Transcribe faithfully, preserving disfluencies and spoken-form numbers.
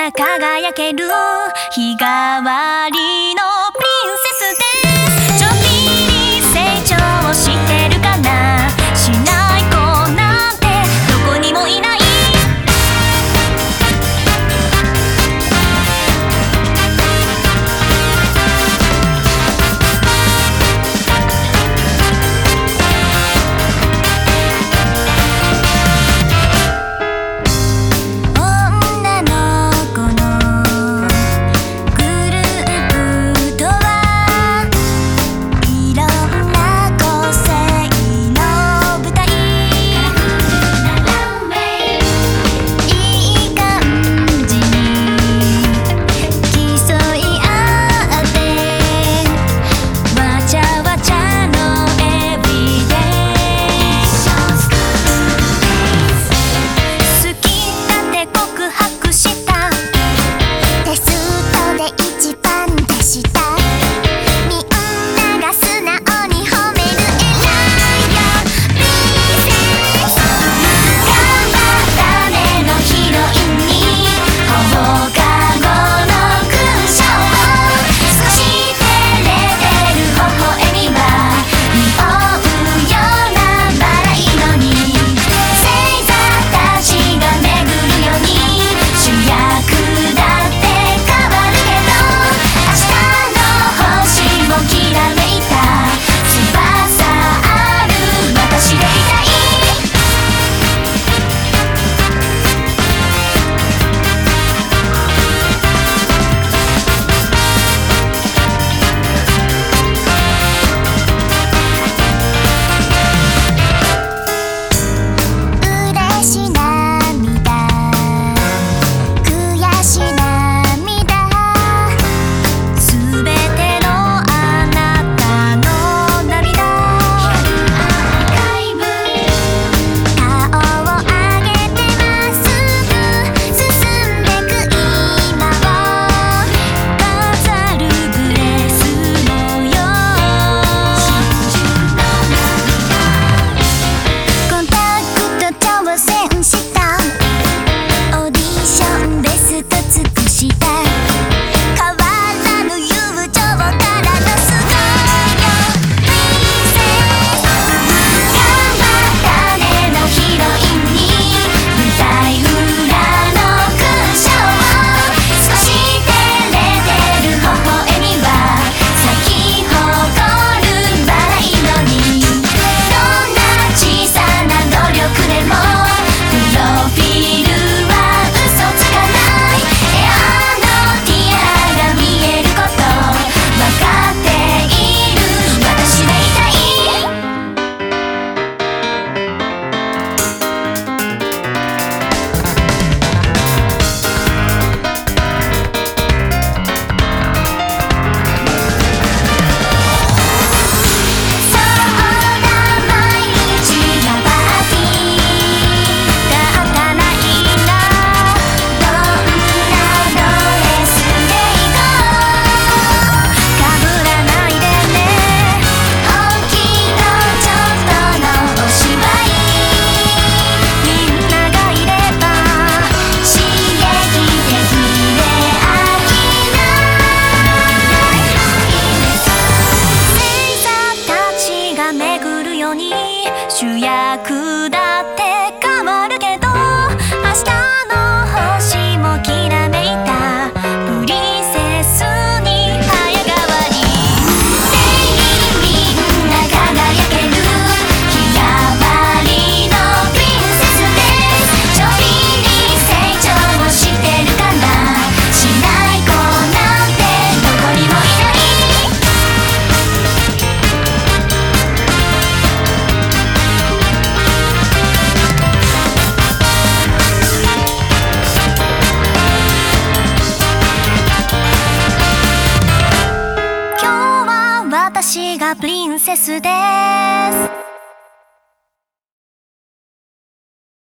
な輝ける日替わりのプリンセスです。ちょっぴり成長してるかな、しない子なんてどこにもいない。主役だって変わるけど、明日の星もきらめいたプリンセスに早変わり。全員みんな輝ける日替わりのプリンセスです。ちょびに成長してるかな、しない子なんてどこにもいない。私がプリンセスで